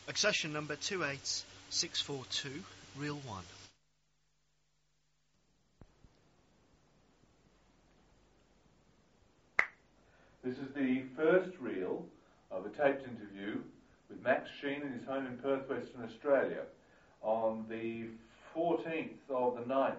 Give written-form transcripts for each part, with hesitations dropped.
Accession number 28642, reel 1. This is the first reel of a taped interview with Max Sheen in his home in Perth, Western Australia, on the 14th of the 9th,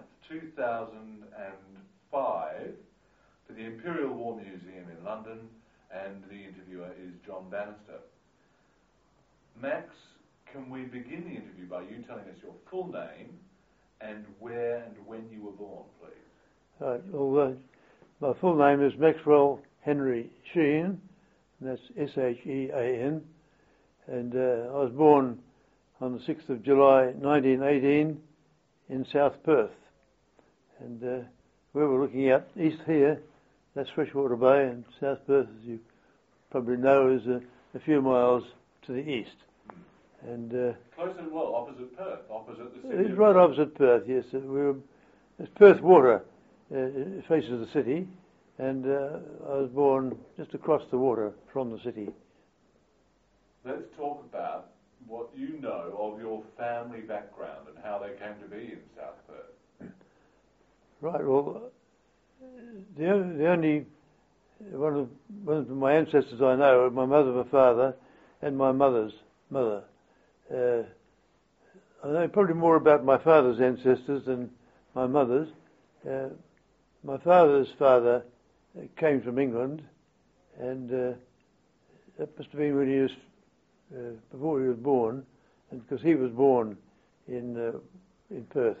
2005, for the Imperial War Museum in London, and the interviewer is John Bannister. Max, can we begin the interview by you telling us your full name and where and when you were born, please? Right. Well, my full name is Maxwell Henry Sheen, and that's S-H-E-A-N, and I was born on the 6th of July 1918 in South Perth, and where we're looking at east here, that's Freshwater Bay, and South Perth, as you probably know, is a few miles to the east. And close and well, opposite Perth, opposite the city. It's right opposite Perth, yes. It's Perth Water, it faces the city, and I was born just across the water from the city. Let's talk about what you know of your family background and how they came to be in South Perth. Right, well, the only one of my ancestors I know are my mother, my father, and my mother's mother. I know probably more about my father's ancestors than my mother's. My father's father came from England, and that must have been when he was before he was born, and because he was born in Perth.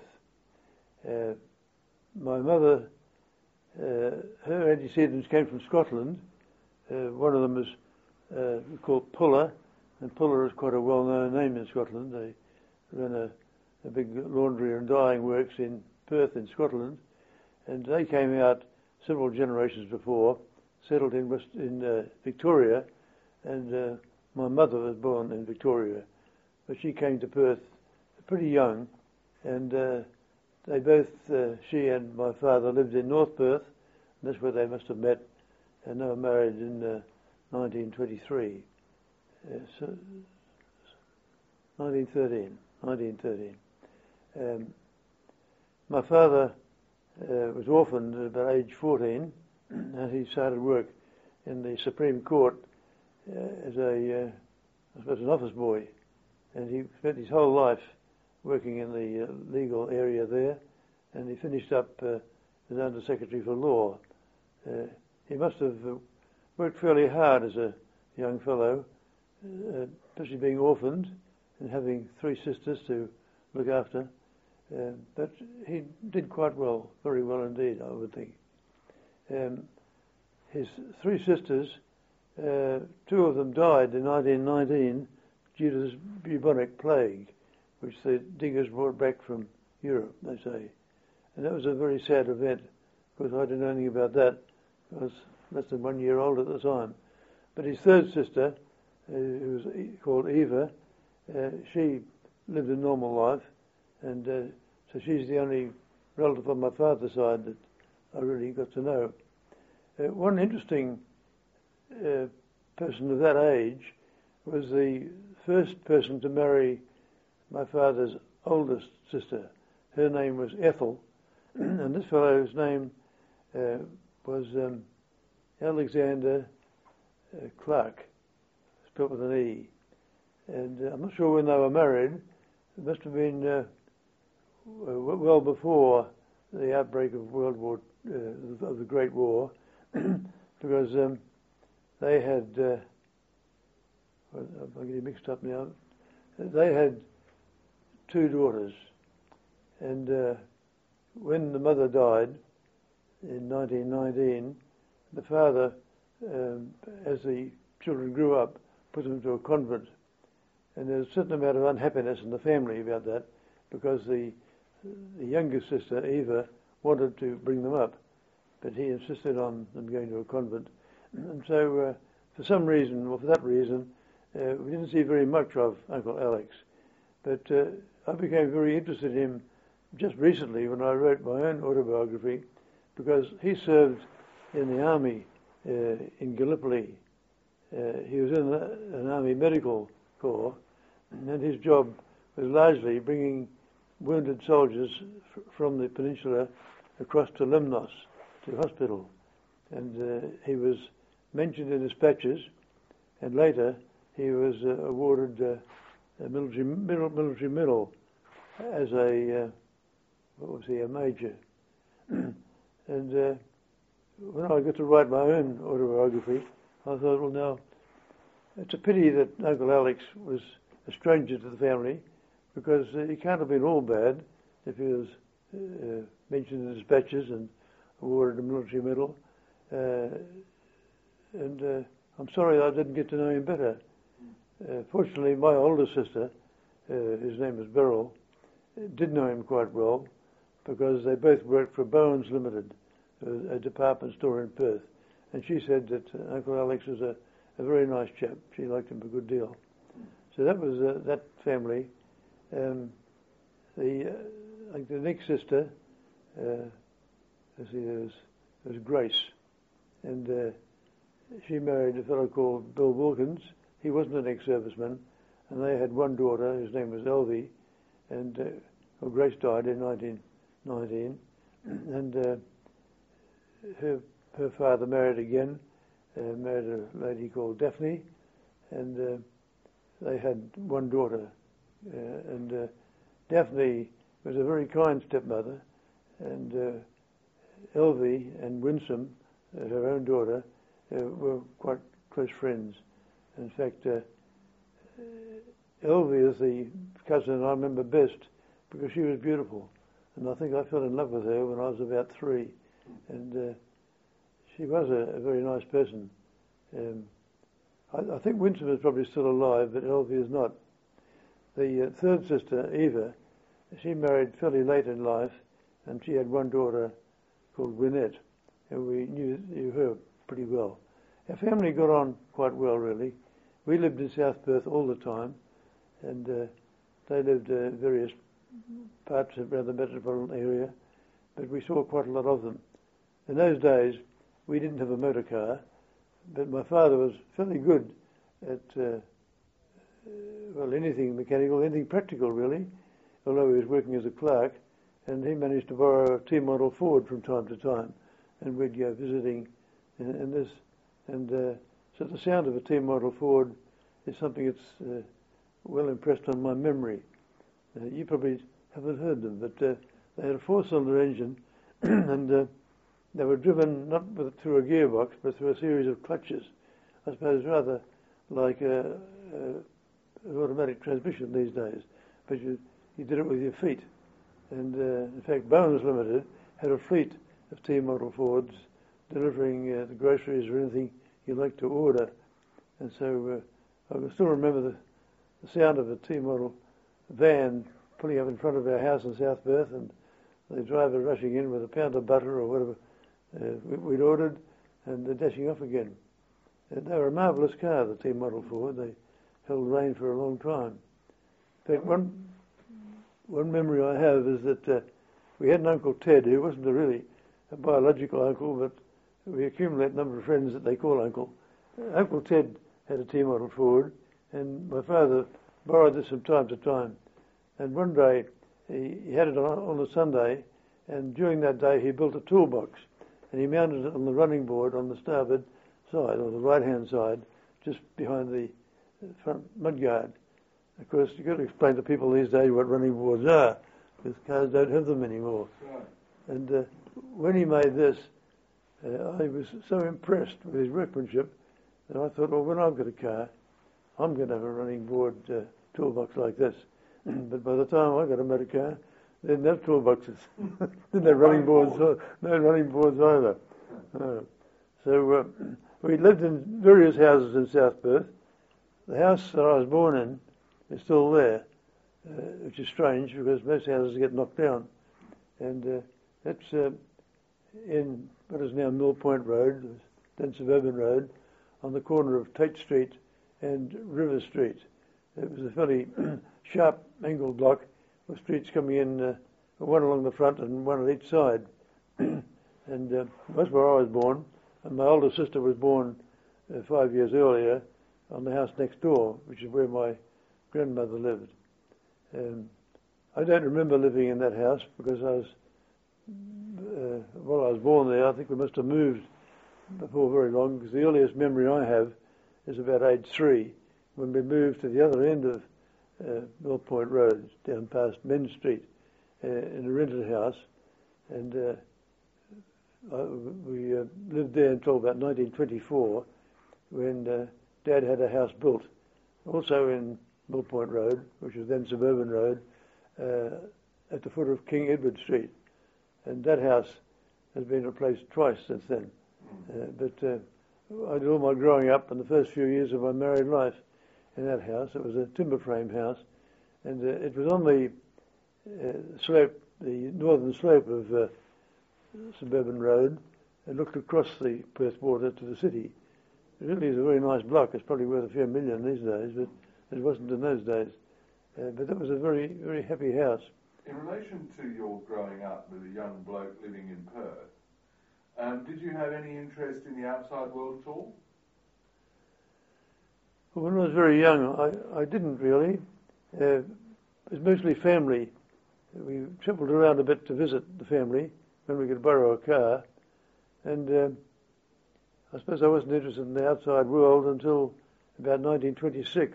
My mother, her antecedents came from Scotland. One of them was called Puller, and Puller is quite a well-known name in Scotland. They ran a big laundry and dyeing works in Perth in Scotland, and they came out several generations before, settled in Victoria, and my mother was born in Victoria, but she came to Perth pretty young, and they both, she and my father, lived in North Perth, and that's where they must have met, and they were married in 1923. So 1913. My father was orphaned at about age 14, and he started work in the Supreme Court as I suppose, an office boy, and he spent his whole life working in the legal area there, and he finished up as Under Secretary for Law. He must have worked fairly hard as a young fellow, especially being orphaned and having 3 sisters to look after. But he did quite well, very well indeed, I would think. His 3 sisters, 2 of them died in 1919 due to this bubonic plague, which the diggers brought back from Europe, they say. And that was a very sad event, because I didn't know anything about that. I was less than 1 year old at the time. But his 3rd sister, who was called Eva, she lived a normal life, and so she's the only relative on my father's side that I really got to know. One interesting person of that age was the first person to marry my father's oldest sister. Her name was Ethel, and this fellow's name was Alexander Clark, spelled with an E. And I'm not sure when they were married. It must have been well before the outbreak of World War, of the Great War, because they had, I'm getting mixed up now, they had 2 daughters, and when the mother died in 1919, the father, as the children grew up, put them to a convent, and there's a certain amount of unhappiness in the family about that, because the youngest sister, Eva, wanted to bring them up, but he insisted on them going to a convent. And so, for some reason, or for that reason, we didn't see very much of Uncle Alex. But I became very interested in him just recently when I wrote my own autobiography, because he served in the army in Gallipoli. He was in an army medical corps, and his job was largely bringing wounded soldiers from the peninsula across to Lemnos, to hospital. And he was mentioned in dispatches, and later he was awarded a military medal as a major. And when I got to write my own autobiography, I thought, well, now, it's a pity that Uncle Alex was a stranger to the family, because he can't have been all bad if he was mentioned in dispatches and awarded a military medal. And I'm sorry I didn't get to know him better. Fortunately, my older sister, his name is Beryl, did know him quite well, because they both worked for Bowen's Limited, a department store in Perth. And she said that Uncle Alex was a very nice chap. She liked him a good deal. So that was that family. I think the next sister, was Grace. And she married a fellow called Bill Wilkins. He wasn't an ex-serviceman. And they had one daughter, whose name was Elvie. And Grace died in 1919. And her father married again, married a lady called Daphne, and they had one daughter. And Daphne was a very kind stepmother, and Elvie and Winsome, her own daughter, were quite close friends. In fact, Elvie is the cousin I remember best because she was beautiful, and I think I fell in love with her when I was about 3. And she was a very nice person. I think Winsome is probably still alive, but Elvie is not. The third sister, Eva, she married fairly late in life, and she had one daughter called Gwyneth, and we knew her pretty well. Our family got on quite well, really. We lived in South Perth all the time, and they lived various parts around the metropolitan area, but we saw quite a lot of them. In those days, we didn't have a motor car, but my father was fairly good at, anything mechanical, anything practical, really, although he was working as a clerk, and he managed to borrow a T-model Ford from time to time, and we'd go visiting in this. And so the sound of a T-model Ford is something that's well impressed on my memory. You probably haven't heard them, but they had a 4-cylinder engine, and they were driven not through a gearbox, but through a series of clutches. I suppose rather like an automatic transmission these days, but you did it with your feet. And in fact, Bowen's Limited had a fleet of T-model Fords delivering the groceries or anything you like to order. And so I can still remember the sound of a T-model van pulling up in front of our house in South Perth, and the driver rushing in with a pound of butter or whatever we'd ordered, and they're dashing off again. And they were a marvellous car, the T-model Ford. They held rain for a long time. In fact, one memory I have is that we had an Uncle Ted who wasn't really a biological uncle, but we accumulate a number of friends that they call uncle. Uncle Ted had a T-model Ford, and my father borrowed this from time to time. And one day he had it on a Sunday, and during that day he built a toolbox, and he mounted it on the running board on the starboard side, or the right-hand side, just behind the front mudguard. Of course, you've got to explain to people these days what running boards are, because cars don't have them anymore. Right. And when he made this, I was so impressed with his workmanship that I thought, well, when I've got a car, I'm going to have a running board toolbox like this. But by the time I got a motor car, they didn't have toolboxes. Didn't have running boards, no running boards either. So we lived in various houses in South Perth. The house that I was born in is still there, which is strange because most houses get knocked down. And that's in what is now Mill Point Road, then Suburban Road, on the corner of Tate Street and River Street. It was a fairly sharp angled block with streets coming in, one along the front and one on each side. And that's where I was born. And my older sister was born 5 years earlier on the house next door, which is where my grandmother lived. I don't remember living in that house because I was born there. I think we must have moved before very long, because the earliest memory I have is about age 3, when we moved to the other end of Mill Point Road, down past Men Street, in a rented house, and we lived there until about 1924, when Dad had a house built, also in Mill Point Road, which was then Suburban Road, at the foot of King Edward Street, and that house has been replaced twice since then. But I did all my growing up and the first few years of my married life in that house. It was a timber frame house, and it was on the slope, the northern slope of Suburban Road, and looked across the Perth border to the city. It really is a very nice block. It's probably worth a few million these days, but it wasn't in those days. But that was a very, very happy house. In relation to your growing up with a young bloke living in Perth, did you have any interest in the outside world at all? Well, when I was very young, I didn't really. It was mostly family. We travelled around a bit to visit the family when we could borrow a car, and I suppose I wasn't interested in the outside world until about 1926,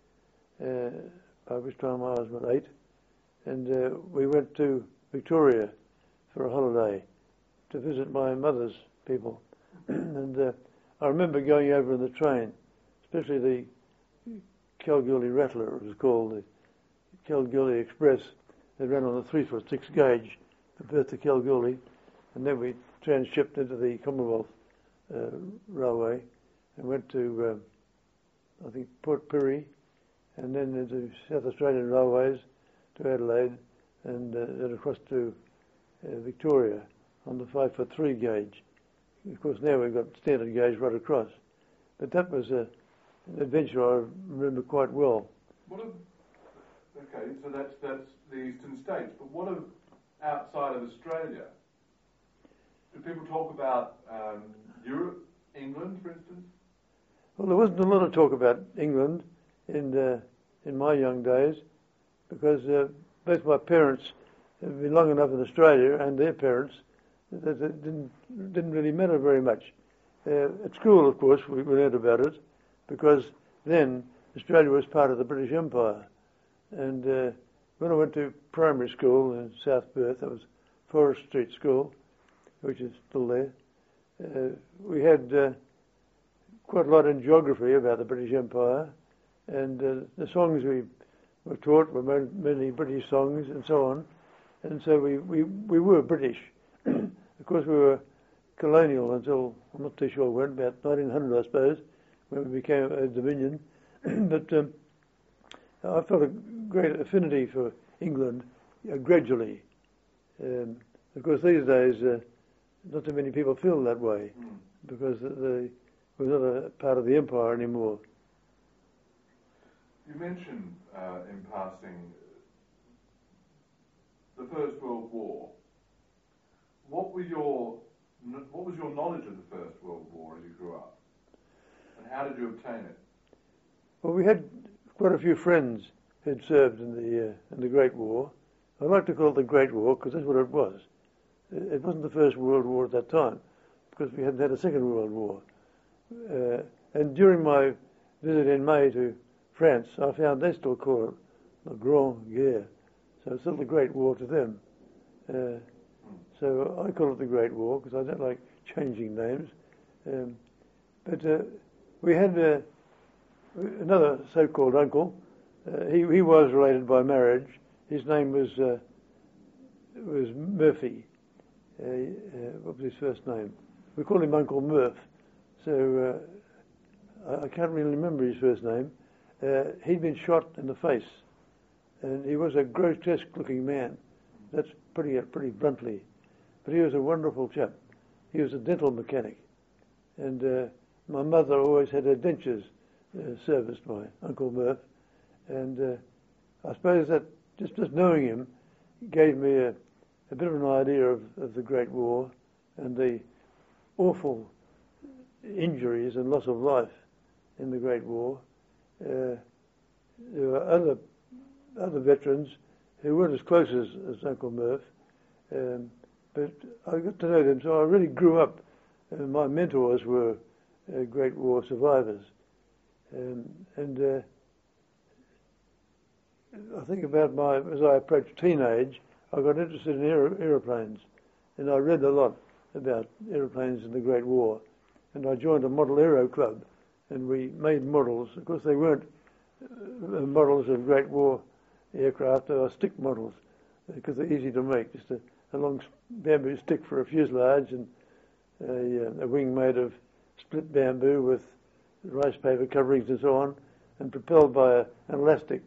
by which time I was about 8, and we went to Victoria for a holiday to visit my mother's people. And I remember going over in the train, especially the Kalgoorlie Rattler, it was called, the Kalgoorlie Express. They ran on a 3-foot-6 gauge from Perth to Kalgoorlie, and then we transshipped into the Commonwealth Railway and went to, I think, Port Pirie, and then into South Australian Railways to Adelaide, and then across to Victoria on the 5'3" gauge. Of course, now we've got standard gauge right across. But that was an adventure I remember quite well. Okay, so that's the eastern states. But what of outside of Australia? Do people talk about Europe, England, for instance? Well, there wasn't a lot of talk about England in my young days, because both my parents had been long enough in Australia, and their parents, that it didn't really matter very much. At school, of course, we learned about it, because then Australia was part of the British Empire. And when I went to primary school in South Perth, that was Forest Street School, which is still there, we had quite a lot in geography about the British Empire, and the songs we were taught were mainly British songs and so on, and so we were British. Of course, we were colonial until, I'm not too sure when, about 1900, I suppose, when we became a dominion. But I felt a great affinity for England gradually. Of course, these days, not too many people feel that way, because we're not a part of the empire anymore. You mentioned in passing the First World War. What was your knowledge of the First World War as you grew up, and how did you obtain it? Well, we had quite a few friends who'd served in the Great War. I like to call it the Great War because that's what it was. It wasn't the First World War at that time, because we hadn't had a Second World War. And during my visit in May to France, I found they still call it the Grande Guerre, so it's still the Great War to them. So I call it the Great War because I don't like changing names. But we had another so-called uncle. He was related by marriage. His name was Murphy. What was his first name? We called him Uncle Murph. So I can't really remember his first name. He'd been shot in the face, and he was a grotesque-looking man. That's pretty bluntly. But he was a wonderful chap. He was a dental mechanic, and my mother always had her dentures serviced by Uncle Murph, and I suppose that just knowing him gave me a bit of an idea of the Great War and the awful injuries and loss of life in the Great War. there were other veterans who weren't as close as Uncle Murph, but I got to know them, so I really grew up. My mentors were Great War survivors. I think about as I approached teenage, I got interested in aeroplanes, and I read a lot about aeroplanes in the Great War. And I joined a model aero club, and we made models. Of course, they weren't models of Great War aircraft, they were stick models, because they're easy to make. Just a long bamboo stick for a fuselage, and a wing made of split bamboo with rice paper coverings and so on, and propelled by an elastic,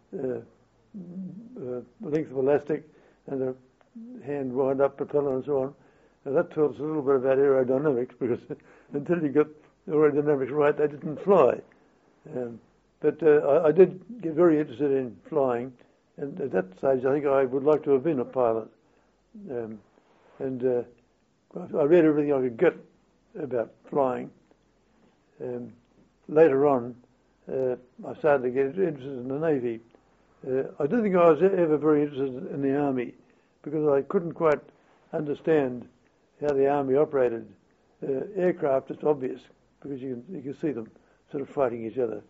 length of elastic, and a hand wound-up propeller and so on. And that taught us a little bit about aerodynamics, because until you got the aerodynamics right, they didn't fly. But I did get very interested in flying, and at that stage I think I would like to have been a pilot. I read everything I could get about flying. Later on, I started to get interested in the Navy. I don't think I was ever very interested in the Army, because I couldn't quite understand how the Army operated. Aircraft, it's obvious, because you can see them sort of fighting each other.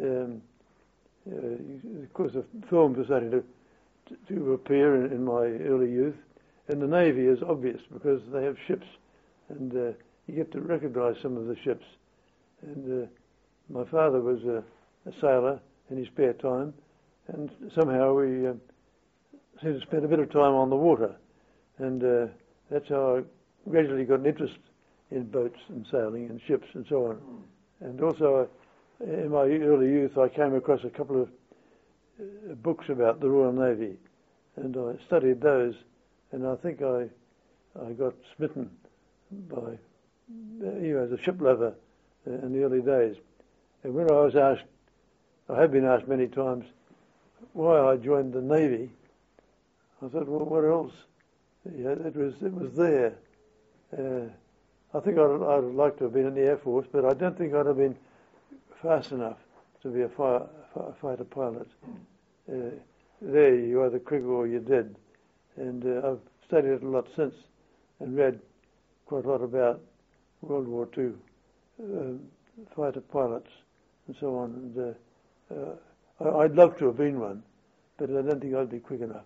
Of course, the films were starting to appear in my early youth, and the Navy is obvious because they have ships, and you get to recognise some of the ships. And my father was a sailor in his spare time, and somehow we seemed to spend a bit of time on the water, and that's how I gradually got an interest in boats and sailing and ships and so on. And also, in my early youth, I came across a couple of books about the Royal Navy, and I studied those, and I think I got smitten by, as a ship lover in the early days. And when I was asked, I have been asked many times, why I joined the Navy, I thought, well, what else? It was there. I think I'd have liked to have been in the Air Force, but I don't think I'd have been fast enough to be a fighter pilot. There, you're either quick or you're dead. And I've studied it a lot since and read quite a lot about World War II fighter pilots and so on. And I'd love to have been one, but I don't think I'd be quick enough.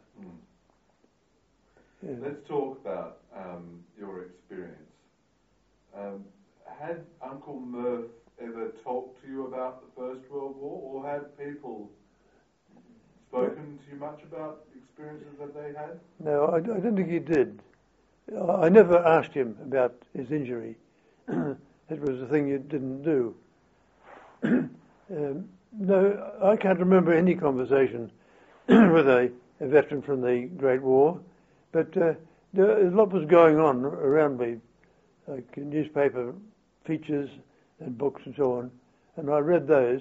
Yeah. Let's talk about your experience. Had Uncle Murph ever talked to you about the First World War, or had people spoken to you much about experiences that they had? No, I don't think he did. I never asked him about his injury. It was a thing you didn't do. No, I can't remember any conversation with a veteran from the Great War, but a lot was going on around me, like newspaper features and books and so on, and I read those.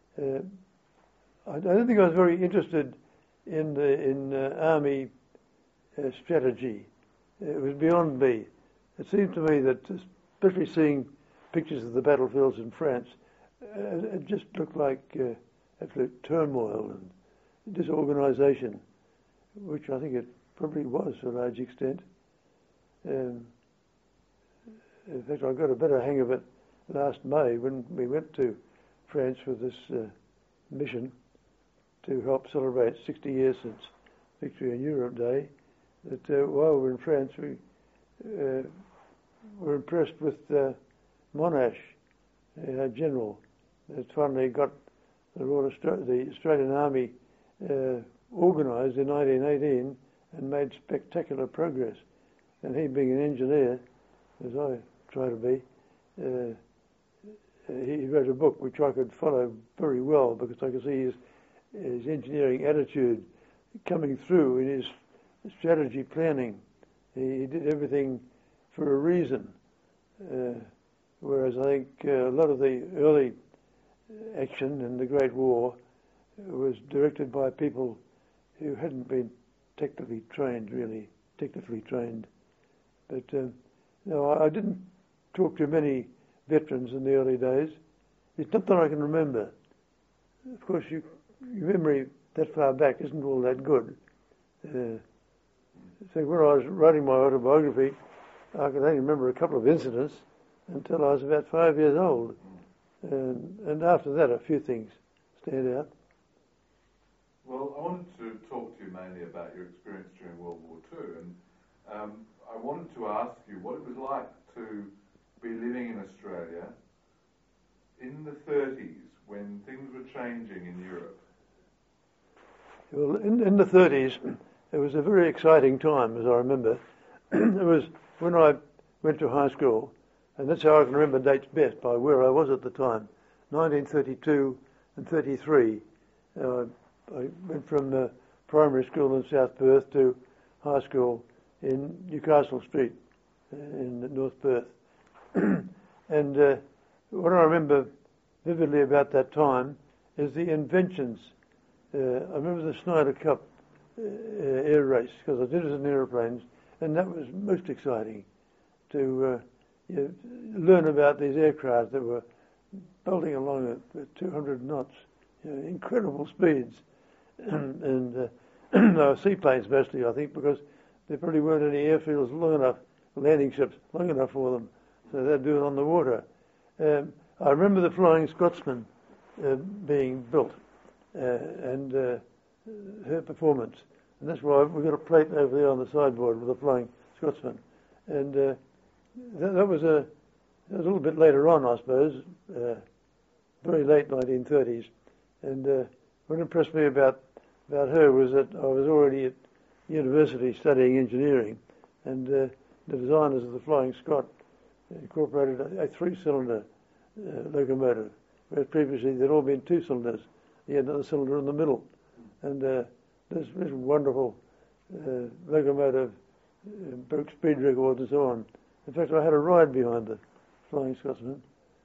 I don't think I was very interested in Army strategy. It was beyond me. It seemed to me that, especially seeing pictures of the battlefields in France, it just looked like absolute turmoil and disorganisation, which I think it probably was to a large extent. In fact, I got a better hang of it last May when we went to France with this mission to help celebrate 60 years since Victory in Europe Day, that while we were in France, we were impressed with Monash, our general, that finally got the Australian Army organised in 1918 and made spectacular progress. And he, being an engineer, as I try to be, he wrote a book which I could follow very well, because I could see his engineering attitude coming through in his strategy planning. He did everything for a reason, whereas I think a lot of the early action in the Great War was directed by people who hadn't been technically trained. But no, I didn't talk to many veterans in the early days. It's not that I can remember. Of course, you your memory that far back isn't all that good. So when I was writing my autobiography, I could only remember a couple of incidents until I was about 5 years old. And after that, a few things stand out. Well, I wanted to talk to you mainly about your experience during World War II, and I wanted to ask you what it was like to be living in Australia in the 30s when things were changing in Europe. Well, in the 30s, it was a very exciting time, as I remember. It was when I went to high school, and that's how I can remember dates best, by where I was at the time, 1932 and 33. I went from primary school in South Perth to high school in Newcastle Street in North Perth. And what I remember vividly about that time is the inventions. I remember the Snyder Cup air race, because I did it in aeroplanes, and that was most exciting to learn about these aircraft that were bolting along at 200 knots, incredible speeds. And they were seaplanes mostly, I think, because there probably weren't any airfields long enough, landing ships long enough for them, so they'd do it on the water. I remember the Flying Scotsman being built and her performance, and that's why we've got a plate over there on the sideboard with the Flying Scotsman. And that was a little bit later on, I suppose, very late 1930s. And what impressed me about her was that I was already at university studying engineering, and the designers of the Flying Scot incorporated a three-cylinder locomotive, whereas previously there'd all been two cylinders. You had another cylinder in the middle, and this wonderful locomotive broke speed records and so on. In fact, I had a ride behind the Flying Scotsman.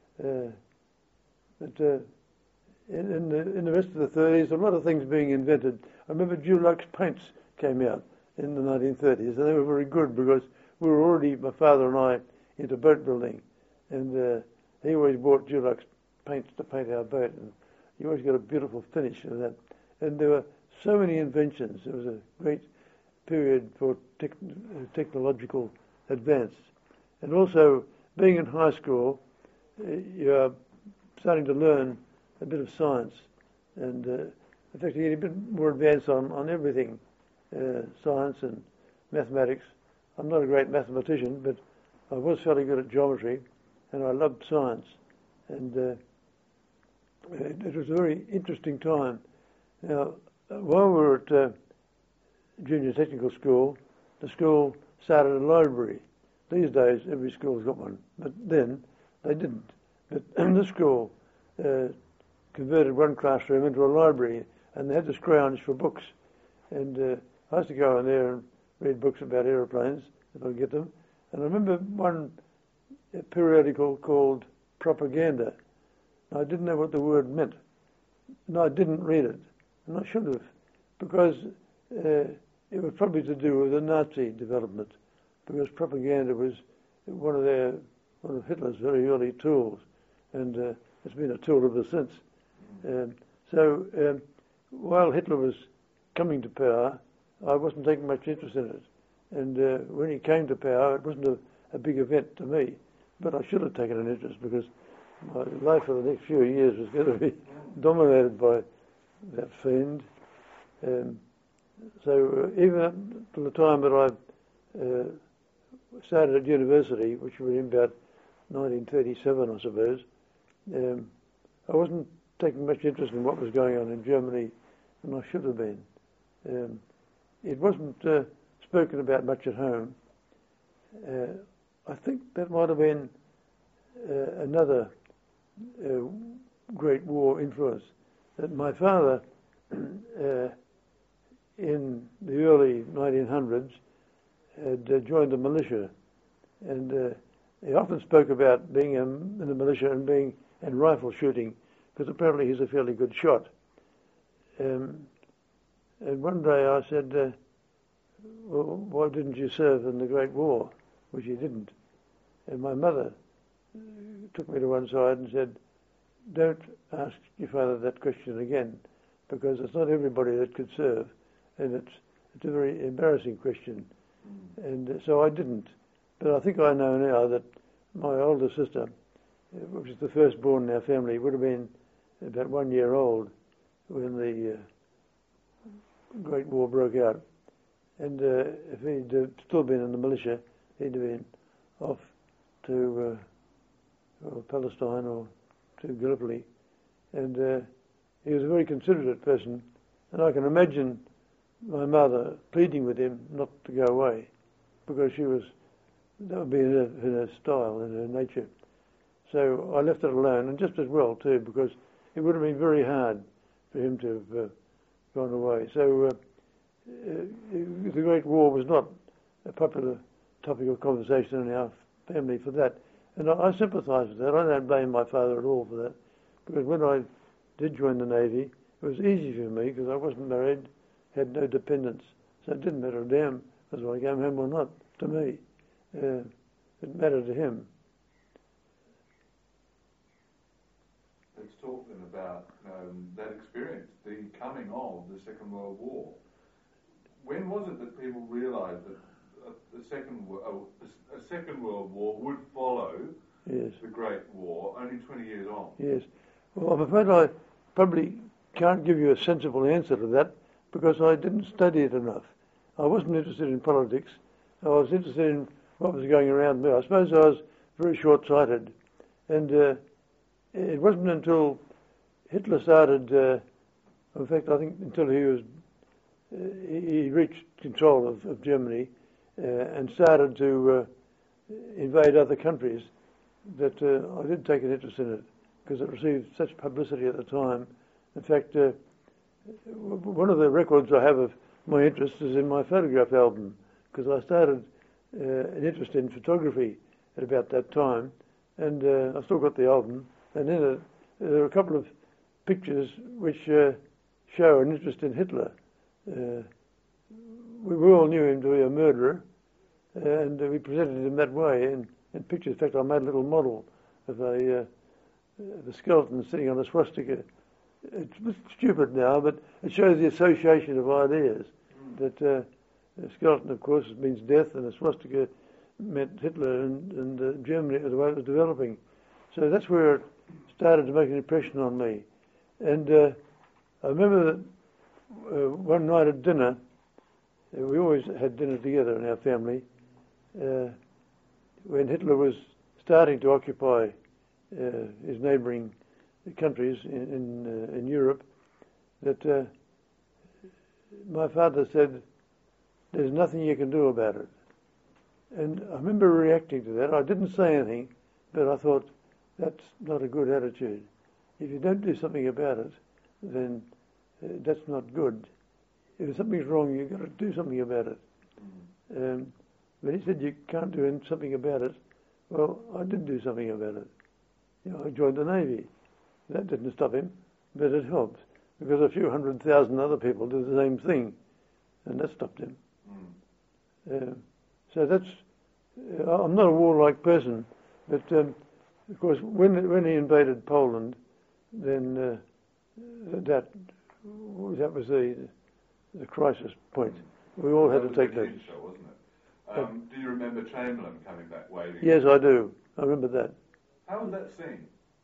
But in the rest of the 30s, a lot of things being invented. I remember Dulux paints came out in the 1930s, and they were very good because we were already, my father and I, into boat building, and he always bought Dulux paints to paint our boat, and you always got a beautiful finish of that. And there were so many inventions. It was a great period for technological advance. And also, being in high school, you're starting to learn a bit of science, and in fact, you get a bit more advanced on everything, science and mathematics. I'm not a great mathematician, but I was fairly good at geometry, and I loved science. And it was a very interesting time. Now, while we were at junior technical school, the school started a library. These days, every school's got one, but then they didn't. But the school converted one classroom into a library, and they had to scrounge for books. And I used to go in there and read books about aeroplanes, if I could get them. And I remember one periodical called Propaganda. I didn't know what the word meant, and I didn't read it, and I should have, because it was probably to do with the Nazi development, because propaganda was one of Hitler's very early tools, and it's been a tool ever since. So while Hitler was coming to power, I wasn't taking much interest in it, and when he came to power, it wasn't a big event to me, but I should have taken an interest, because my life for the next few years was going to be dominated by that fiend. So even up to the time that I started at university, which was in about 1937, I suppose, I wasn't taking much interest in what was going on in Germany, and I should have been. It wasn't spoken about much at home. I think that might have been another Great War influence. That my father, in the early 1900s, had joined the militia, and he often spoke about being in the militia and being in rifle shooting, because apparently he's a fairly good shot. And one day I said, well, why didn't you serve in the Great War? Which he didn't. And my mother took me to one side and said, don't ask your father that question again, because it's not everybody that could serve, and it's a very embarrassing question. And so I didn't. But I think I know now that my older sister, which is the firstborn in our family, would have been about 1 year old when the Great War broke out. And if he'd still been in the militia, he'd have been off to Palestine or to Gallipoli. And he was a very considerate person. And I can imagine my mother pleading with him not to go away, because that would be in her style, in her nature. So I left it alone, and just as well too, because it would have been very hard for him to have gone away. So the Great War was not a popular topic of conversation in our family for that. And I sympathise with that. I don't blame my father at all for that, because when I did join the Navy, it was easy for me because I wasn't married, had no dependents. So it didn't matter a damn whether I came home or not to me. It mattered to him. Let's talk then about that experience, the coming of the Second World War. When was it that people realised that a Second World War would follow Yes. the Great War only 20 years on? Yes. Well, I'm afraid I probably can't give you a sensible answer to that because I didn't study it enough. I wasn't interested in politics. I was interested in what was going around me. I suppose I was very short-sighted. And it wasn't until Hitler started, in fact, I think until he reached control of Germany and started to invade other countries that I did take an interest in it, because it received such publicity at the time. In fact, one of the records I have of my interest is in my photograph album, because I started an interest in photography at about that time, and I've still got the album, and in it there are a couple of pictures which show an interest in Hitler. We all knew him to be a murderer, and we presented him that way in pictures. In fact, I made a little model of the skeleton sitting on a swastika. It's a bit stupid now, but it shows the association of ideas. That the skeleton, of course, means death, and the swastika meant Hitler and Germany, the way it was developing. So that's where it started to make an impression on me. And I remember that one night at dinner, we always had dinner together in our family, when Hitler was starting to occupy his neighbouring countries in Europe, that my father said, "There's nothing you can do about it." And I remember reacting to that. I didn't say anything, but I thought, that's not a good attitude. If you don't do something about it, then that's not good. If something's wrong, you've got to do something about it. But he said you can't do something about it. Well, I did do something about it. I joined the Navy. That didn't stop him, but it helped, because a few 100,000 other people did the same thing, and that stopped him. So that's... I'm not a warlike person, but of course when he invaded Poland, then that was the crisis point. We all had to take that. Show, wasn't it? Do you remember Chamberlain coming back waving? Yes, I do. I remember that. How was that seen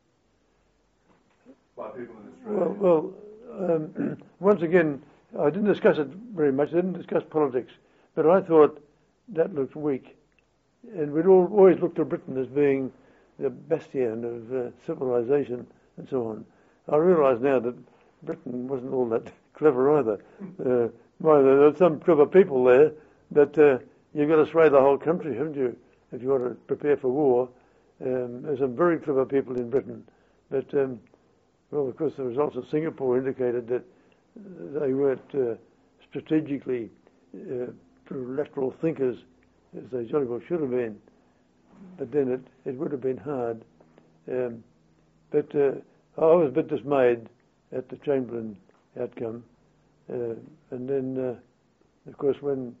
by people in Australia? Well, once again, I didn't discuss it very much. I didn't discuss politics, but I thought that looked weak, and we'd always looked to Britain as being the bastion of civilization and so on. I realise now that Britain wasn't all that clever either. There are some clever people there, but you've got to sway the whole country, haven't you, if you want to prepare for war. There's some very clever people in Britain, but well, of course, the results of Singapore indicated that they weren't strategically lateral thinkers as they jolly well should have been. But then it would have been hard. But I was a bit dismayed at the Chamberlain outcome. And then, of course, when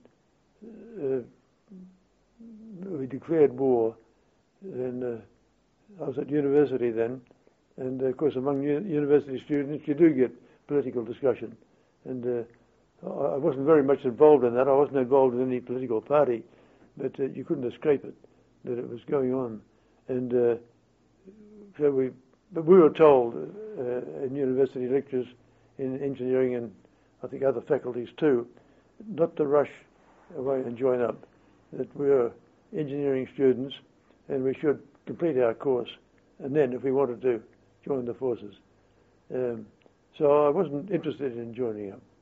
we declared war, then I was at university then, and of course among university students you do get political discussion. And I wasn't very much involved in that. I wasn't involved in any political party, but you couldn't escape it, that it was going on. And but we were told in university lectures in engineering and I think other faculties too, not to rush away and join up, that we were engineering students and we should complete our course and then if we wanted to join the forces. So I wasn't interested in joining up.